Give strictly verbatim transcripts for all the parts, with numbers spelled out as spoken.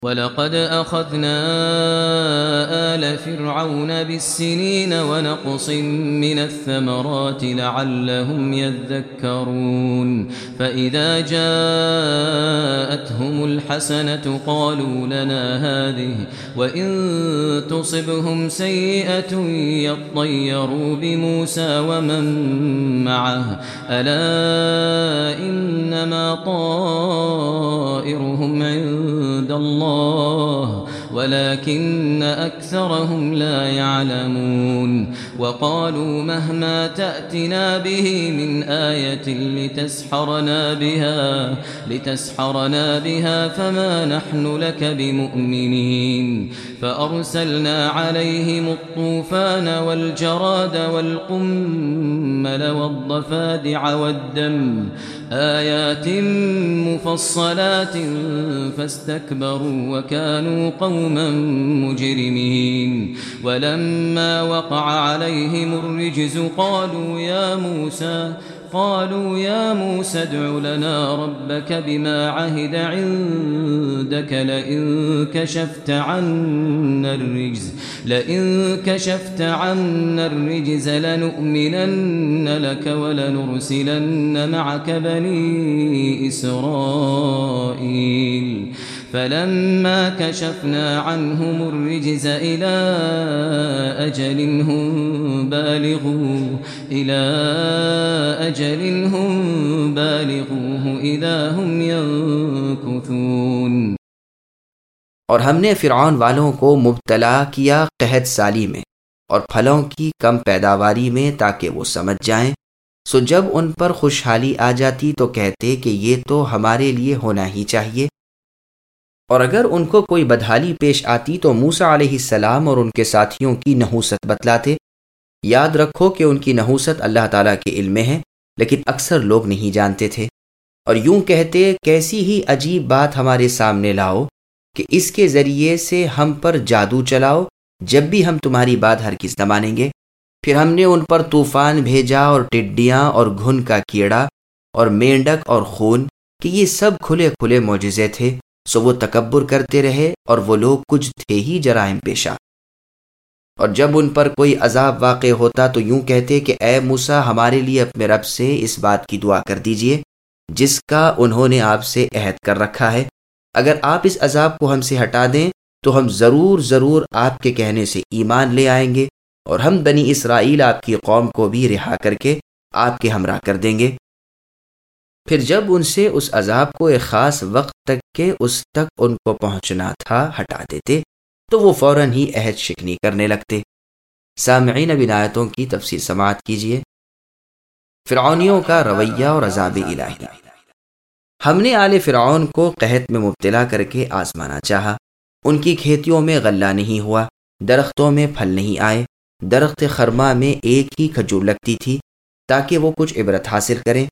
وَلَقَدْ أَخَذْنَا آلَ فِرْعَوْنَ بِالسِّنِينَ وَنَقْصٍ مِّنَ الثَّمَرَاتِ لَعَلَّهُمْ يَذَّكَّرُونَ فَإِذَا جَاءَتْهُمُ الْحَسَنَةُ قَالُوا لَنَا هَٰذِهِ وَإِن تُصِبْهُمْ سَيِّئَةٌ يَطَّيَّرُوا بِمُوسَىٰ وَمَن مَّعَهُ أَلَا إِنَّمَا طَائِرُهُمْ عِندَ اللَّهِ ولكن أكثرهم لا يعلمون وقالوا مهما تأتنا به من آية لتسحرنا بها لتسحرنا بها فما نحن لك بمؤمنين فأرسلنا عليهم الطوفان والجراد والقمل والضفادع والدم آيات مفصلات فاستكبروا وكانوا قوما مجرمين ولما وقع عليهم الرجز قالوا يا موسى قالوا يا موسى ادع لنا ربك بما عهد عندك لئن كشفت عنا الرجز لئن كشفت عنا الرجز لنؤمنن لك ولنرسلن معك بني إسرائيل فلما كشفنا عنهم الرجز إلى أجل هم بالغوه إلى أجل هم بالغوه إذا هم ينكثون۔ اور ہم نے فرعون والوں کو مبتلا کیا قحط سالی میں اور پھلوں کی کم پیداواری میں تاکہ وہ سمجھ جائیں، سو جب ان پر خوشحالی آ جاتی تو کہتے کہ یہ تو ہمارے لیے ہونا ہی چاہیے، اور اگر ان کو کوئی بدحالی پیش آتی تو موسیٰ علیہ السلام اور ان کے ساتھیوں کی نحوست بتلاتے۔ یاد رکھو کہ ان کی نحوست اللہ تعالیٰ کے علم میں ہے، لیکن اکثر لوگ نہیں جانتے تھے، اور یوں کہتے کیسی ہی عجیب بات ہمارے سامنے لاؤ کہ اس کے ذریعے سے ہم پر جادو چلاؤ، جب بھی ہم تمہاری بات ہرگز نہ مانیں گے۔ پھر ہم نے ان پر طوفان بھیجا اور ٹڈیاں اور گھن کا کیڑا اور مینڈک اور خون کہ یہ سب کھلے کھلے معجزے تھے، سو وہ تکبر کرتے رہے اور وہ لوگ کچھ تھے ہی جرائم پیشہ۔ اور جب ان پر کوئی عذاب واقع ہوتا تو یوں کہتے کہ اے موسیٰ ہمارے لیے اپنے رب سے اس بات کی دعا کر دیجئے جس کا انہوں نے آپ سے عہد کر رکھا ہے، اگر آپ اس عذاب کو ہم سے ہٹا دیں تو ہم ضرور ضرور آپ کے کہنے سے ایمان لے آئیں گے، اور ہم بنی اسرائیل آپ کی قوم کو بھی رہا کر کے آپ کے ہمراہ کر دیں گے۔ پھر جب ان سے اس عذاب کو ایک خاص وقت تک کے اس تک ان کو پہنچنا تھا ہٹا دیتے تو وہ فوراً ہی عہد شکنی کرنے لگتے۔ سامعین اب ان آیتوں کی تفسیر سماعت کیجیے۔ فرعونیوں کا رویہ اور عذاب الہی۔ ہم نے آل فرعون کو قحط میں مبتلا کر کے آزمانا چاہا، ان کی کھیتیوں میں غلہ نہیں ہوا، درختوں میں پھل نہیں آئے، درخت خرما میں ایک ہی کھجور لگتی تھی تاکہ وہ کچھ عبرت حاصل کریں۔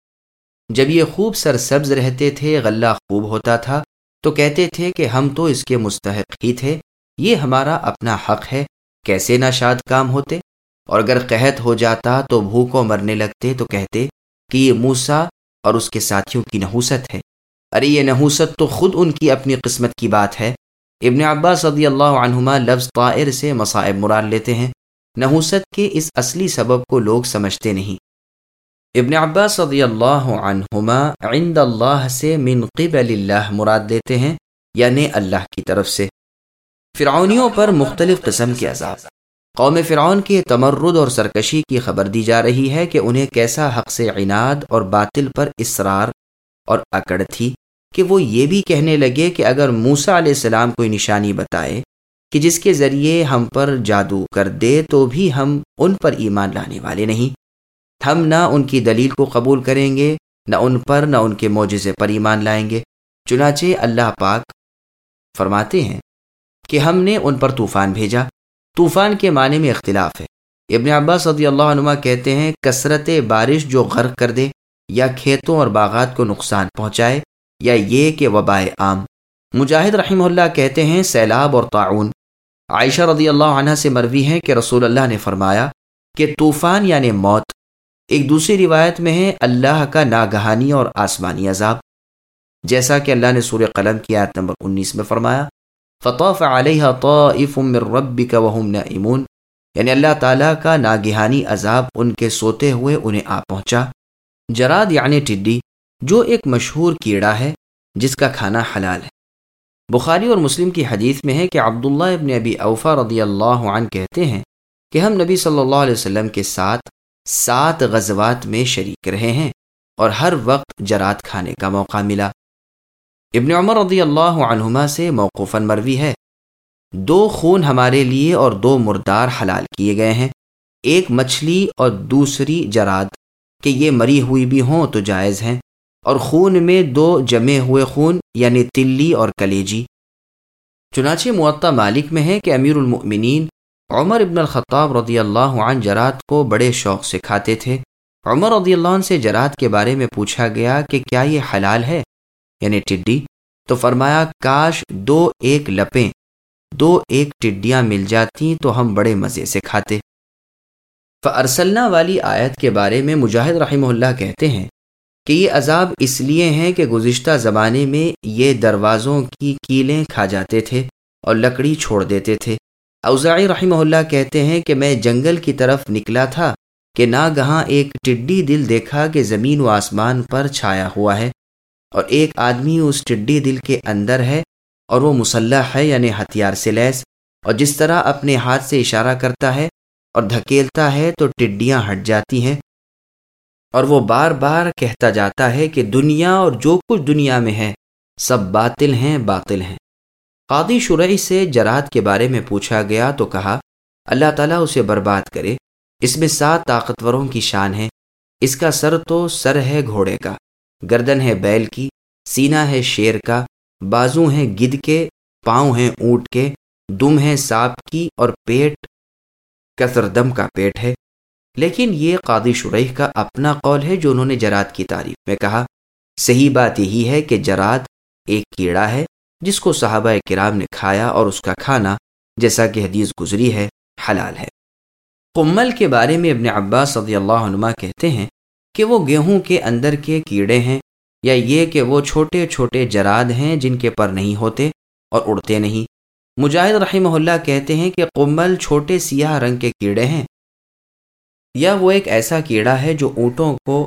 جب یہ خوب سرسبز رہتے تھے، غلہ خوب ہوتا تھا، تو کہتے تھے کہ ہم تو اس کے مستحق ہی تھے، یہ ہمارا اپنا حق ہے، کیسے ناشاد کام ہوتے۔ اور اگر قحط ہو جاتا تو بھوکوں مرنے لگتے تو کہتے کہ یہ موسیٰ اور اس کے ساتھیوں کی نحوست ہے۔ ارے یہ نحوست تو خود ان کی اپنی قسمت کی بات ہے۔ ابن عباس رضی اللہ عنہما لفظ طائر سے مصائب مراد لیتے ہیں، نحوست کے اس اصلی سبب کو لوگ سمجھتے نہیں۔ ابن عباس رضی اللہ عنہما عند اللہ سے من قبل اللہ مراد لیتے ہیں، یعنی اللہ کی طرف سے۔ فرعونیوں پر مختلف قسم کے عذاب۔ قوم فرعون کے تمرد اور سرکشی کی خبر دی جا رہی ہے کہ انہیں کیسا حق سے عناد اور باطل پر اصرار اور اکڑ تھی کہ وہ یہ بھی کہنے لگے کہ اگر موسیٰ علیہ السلام کوئی نشانی بتائے کہ جس کے ذریعے ہم پر جادو کر دے تو بھی ہم ان پر ایمان لانے والے نہیں، ہم نہ ان کی دلیل کو قبول کریں گے، نہ ان پر نہ ان کے معجزے پر ایمان لائیں گے۔ چنانچہ اللہ پاک فرماتے ہیں کہ ہم نے ان پر طوفان بھیجا۔ طوفان کے معنی میں اختلاف ہے۔ ابن عباس رضی اللہ عنہ کہتے ہیں کثرت بارش جو غرق کر دے یا کھیتوں اور باغات کو نقصان پہنچائے، یا یہ کہ وبائے عام۔ مجاہد رحمہ اللہ کہتے ہیں سیلاب اور طاعون۔ عائشہ رضی اللہ عنہ سے مروی ہے کہ رسول اللہ نے فرمایا کہ طوفان یعنی موت۔ ایک دوسری روایت میں ہے اللہ کا ناگہانی اور آسمانی عذاب۔ جیسا کہ اللہ نے سورہ قلم کی آیت نمبر انیس میں فرمایا فطاف علیہا طائف من ربک وہم نائمون، یعنی اللہ تعالیٰ کا ناگہانی عذاب ان کے سوتے ہوئے انہیں آ پہنچا۔ جراد یعنی ٹڈی، جو ایک مشہور کیڑا ہے جس کا کھانا حلال ہے۔ بخاری اور مسلم کی حدیث میں ہے کہ عبداللہ ابن ابی اوفا رضی اللہ عنہ کہتے ہیں کہ ہم نبی صلی اللہ علیہ وسلم کے ساتھ سات غزوات میں شریک رہے ہیں اور ہر وقت جراد کھانے کا موقع ملا۔ ابن عمر رضی اللہ عنہما سے موقوفاً مروی ہے، دو خون ہمارے لیے اور دو مردار حلال کیے گئے ہیں، ایک مچھلی اور دوسری جراد، کہ یہ مری ہوئی بھی ہوں تو جائز ہیں، اور خون میں دو جمے ہوئے خون یعنی تلی اور کلیجی۔ چنانچہ موطا مالک میں ہے کہ امیر المؤمنین عمر ابن الخطاب رضی اللہ عنہ جراد کو بڑے شوق سے کھاتے تھے۔ عمر رضی اللہ عنہ سے جراد کے بارے میں پوچھا گیا کہ کیا یہ حلال ہے یعنی ٹڈی، تو فرمایا کاش دو ایک لپیں، دو ایک ٹڈیاں مل جاتی تو ہم بڑے مزے سے کھاتے۔ فارسلنا والی آیت کے بارے میں مجاہد رحمہ اللہ کہتے ہیں کہ یہ عذاب اس لیے ہیں کہ گزشتہ زمانے میں یہ دروازوں کی کیلیں کھا جاتے تھے اور لکڑی چھوڑ دیتے تھے۔ اوزاعی رحمہ اللہ کہتے ہیں کہ میں جنگل کی طرف نکلا تھا کہ ناگہاں ایک ٹڈی دل دیکھا کہ زمین و آسمان پر چھایا ہوا ہے، اور ایک آدمی اس ٹڈی دل کے اندر ہے اور وہ مسلح ہے یعنی ہتھیار سے لیس، اور جس طرح اپنے ہاتھ سے اشارہ کرتا ہے اور دھکیلتا ہے تو ٹڈیاں ہٹ جاتی ہیں، اور وہ بار بار کہتا جاتا ہے کہ دنیا اور جو کچھ دنیا میں ہے سب باطل ہیں باطل ہیں۔ قاضی شرعی سے جراد کے بارے میں پوچھا گیا تو کہا اللہ تعالیٰ اسے برباد کرے، اس میں سات طاقتوروں کی شان ہے، اس کا سر تو سر ہے گھوڑے کا، گردن ہے بیل کی، سینہ ہے شیر کا، بازو ہیں گدھ کے، پاؤں ہیں اونٹ کے، دم ہے سانپ کی، اور پیٹ کثردم کا پیٹ ہے۔ لیکن یہ قاضی شریح کا اپنا قول ہے جو انہوں نے جراد کی تعریف میں کہا۔ صحیح بات یہی ہے کہ جراد ایک کیڑا ہے جس کو صحابہ کرام نے کھایا، اور اس کا کھانا جیسا کہ حدیث گزری ہے حلال ہے۔ قمل کے بارے میں ابن عباس رضی اللہ عنہما کہتے ہیں کہ وہ گیہوں کے اندر کے کیڑے ہیں، یا یہ کہ وہ چھوٹے چھوٹے جراد ہیں جن کے پر نہیں ہوتے اور اڑتے نہیں۔ مجاہد رحمہ اللہ کہتے ہیں کہ قمل چھوٹے سیاہ رنگ کے کیڑے ہیں، یا وہ ایک ایسا کیڑا ہے جو اونٹوں کو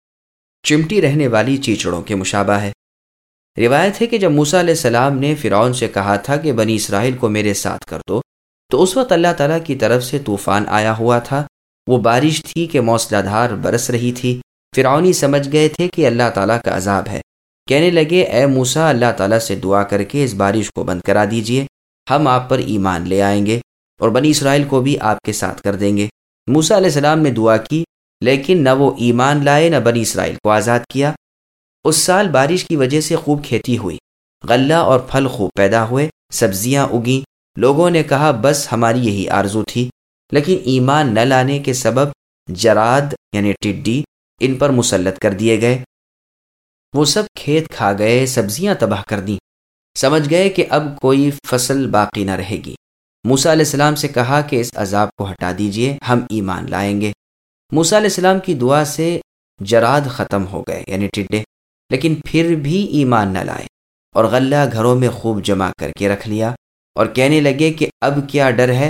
چمٹی رہنے والی چیچڑوں کے مشابہ ہے۔ روایت ہے کہ جب موسیٰ علیہ السلام نے فرعون سے کہا تھا کہ بنی اسرائیل کو میرے ساتھ کر دو، تو اس وقت اللہ تعالیٰ کی طرف سے طوفان آیا ہوا تھا۔ وہ بارش تھی کہ موسلا دھار برس رہی تھی۔ فرعونی سمجھ گئے تھے کہ اللہ تعالیٰ کا عذاب ہے، کہنے لگے اے موسیٰ اللہ تعالیٰ سے دعا کر کے اس بارش کو بند کرا دیجئے، ہم آپ پر ایمان لے آئیں گے اور بنی اسرائیل کو بھی آپ کے ساتھ کر دیں گے۔ موسیٰ علیہ السلام نے دعا کی، لیکن نہ وہ ایمان لائے نہ بنی اسرائیل کو آزاد کیا۔ اس سال بارش کی وجہ سے خوب کھیتی ہوئی، غلہ اور پھل خوب پیدا ہوئے، سبزیاں اگیں۔ لوگوں نے کہا بس ہماری یہی آرزو تھی، لیکن ایمان نہ لانے کے سبب جراد یعنی ٹڈی ان پر مسلط کر دیے گئے۔ وہ سب کھیت کھا گئے، سبزیاں تباہ کر دیں۔ سمجھ گئے کہ اب کوئی فصل باقی نہ رہے گی۔ موسیٰ علیہ السلام سے کہا کہ اس عذاب کو ہٹا دیجئے، ہم ایمان لائیں گے۔ موسیٰ علیہ السلام کی دعا سے جراد ختم ہو گئے یعنی ٹڈے، لیکن پھر بھی ایمان نہ لائے اور غلہ گھروں میں خوب جمع کر کے رکھ لیا، اور کہنے لگے کہ اب کیا ڈر ہے،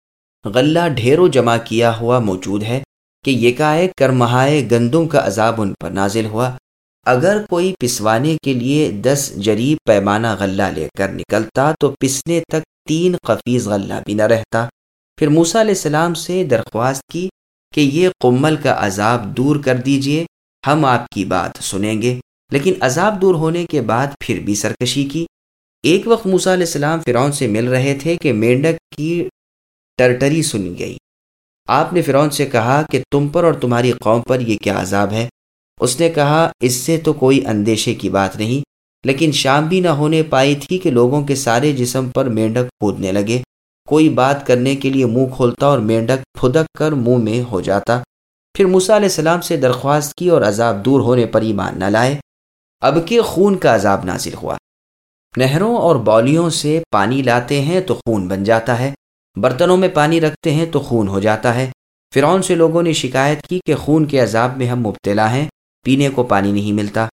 غلہ ڈھیروں جمع کیا ہوا موجود ہے کہ یکایک کرمہائے گندم کا عذاب ان پر نازل ہوا۔ اگر کوئی پسوانے کے لیے دس جریب پیمانہ غلہ لے کر نکلتا تو پسنے تک تین قفیز غلہ بھی نہ رہتا۔ پھر موسیٰ علیہ السلام سے درخواست کی کہ یہ قمل کا عذاب دور کر دیجئے، ہم آپ کی بات سنیں گے، لیکن عذاب دور ہونے کے بعد پھر بھی سرکشی کی۔ ایک وقت موسیٰ علیہ السلام فرعون سے مل رہے تھے کہ مینڈک کی ٹرٹری سنی گئی۔ آپ نے فرعون سے کہا کہ تم پر اور تمہاری قوم پر یہ کیا عذاب ہے؟ اس نے کہا اس سے تو کوئی اندیشے کی بات نہیں، لیکن شام بھی نہ ہونے پائی تھی کہ لوگوں کے سارے جسم پر مینڈک کودنے لگے۔ کوئی بات کرنے کے لیے منہ کھولتا اور مینڈک پھدک کر منہ میں ہو جاتا۔ پھر موسیٰ علیہ السلام سے درخواست کی اور عذاب دور ہونے پر ایمان نہ لائے۔ اب کہ خون کا عذاب نازل ہوا۔ نہروں اور بالیوں سے پانی لاتے ہیں تو خون بن جاتا ہے، برتنوں میں پانی رکھتے ہیں تو خون ہو جاتا ہے۔ فرعون سے لوگوں نے شکایت کی کہ خون کے عذاب میں ہم مبتلا ہیں، پینے کو پانی نہیں ملتا۔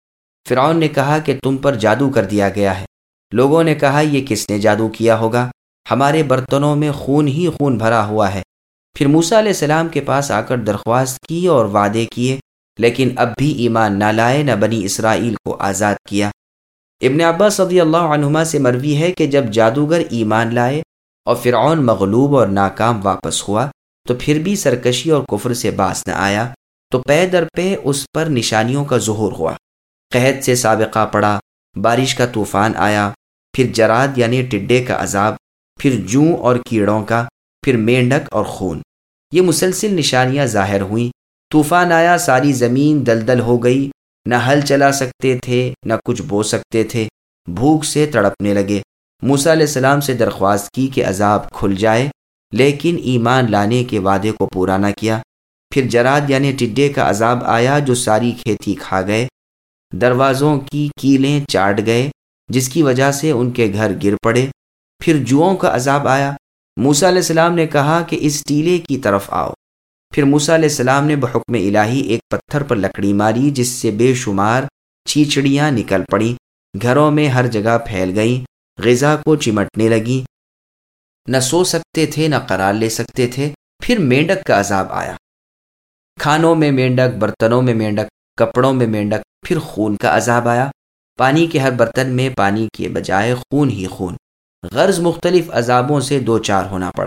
فرعون نے کہا کہ تم پر جادو کر دیا گیا ہے۔ لوگوں نے کہا یہ کس نے جادو کیا ہوگا؟ ہمارے برتنوں میں خون ہی خون بھرا ہوا ہے۔ پھر موسیٰ علیہ السلام کے پاس آ کر درخواست کی اور وعدے کیے، لیکن اب بھی ایمان نہ لائے، نہ بنی اسرائیل کو آزاد کیا۔ ابن عباس رضی اللہ عنہما سے مروی ہے کہ جب جادوگر ایمان لائے اور فرعون مغلوب اور ناکام واپس ہوا تو پھر بھی سرکشی اور کفر سے باز نہ آیا، تو پے در پے اس پر نشانیوں کا ظہور ہوا۔ قحط سے سابقہ پڑا، بارش کا طوفان آیا، پھر جراد یعنی ٹڈے کا عذاب، پھر جوں اور کیڑوں کا، پھر مینڈک اور خون۔ یہ مسلسل نشانیاں ظاہر ہوئیں۔ طوفان آیا، ساری زمین دلدل ہو گئی، نہ ہل چلا سکتے تھے نہ کچھ بو سکتے تھے، بھوک سے تڑپنے لگے۔ موسیٰ علیہ السلام سے درخواست کی کہ عذاب کھل جائے، لیکن ایمان لانے کے وعدے کو پورا نہ کیا۔ پھر جراد یعنی ٹڈے کا عذاب آیا جو ساری کھیتی کھا گئے، دروازوں کی کیلیں چاٹ گئے، جس کی وجہ سے ان کے گھر گر پڑے۔ پھر جوؤں کا عذاب آیا۔ موسیٰ علیہ السلام نے کہا کہ اس ٹیلے کی طرف آؤ۔ پھر موسیٰ علیہ السلام نے بحکم الہی ایک پتھر پر لکڑی ماری، جس سے بے شمار چیچڑیاں نکل پڑیں، گھروں میں ہر جگہ پھیل گئیں، غذا کو چمٹنے لگیں، نہ سو سکتے تھے نہ قرار لے سکتے تھے۔ پھر مینڈک کا عذاب آیا، کھانوں میں مینڈک، برتنوں میں مینڈک، کپڑوں میں مینڈک۔ پھر خون کا عذاب آیا، پانی کے ہر برتن میں پانی کے بجائے خون ہی خون۔ غرض مختلف عذابوں سے دو چار ہونا پڑا۔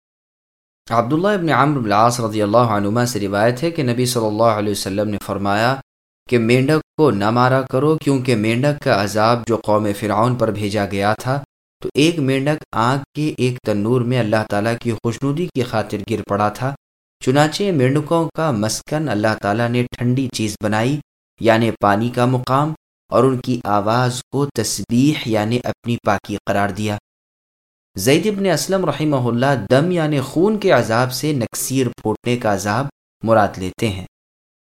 عبداللہ ابن عمرو بن العاص رضی اللہ عنہما سے روایت ہے کہ نبی صلی اللہ علیہ وسلم نے فرمایا کہ مینڈک کو نہ مارا کرو، کیونکہ مینڈک کا عذاب جو قوم فرعون پر بھیجا گیا تھا، تو ایک مینڈک آگ کے ایک تنور میں اللہ تعالیٰ کی خوشنودی کی خاطر گر پڑا تھا۔ چنانچہ مینڈکوں کا مسکن اللہ تعالیٰ نے ٹھنڈی چیز بنائی، یعنی پانی کا مقام، اور ان کی آواز کو تسبیح یعنی اپنی پاکی قرار دیا۔ زید بن اسلم رحمہ اللہ دم یعنی خون کے عذاب سے نکسیر پھوٹنے کا عذاب مراد لیتے ہیں۔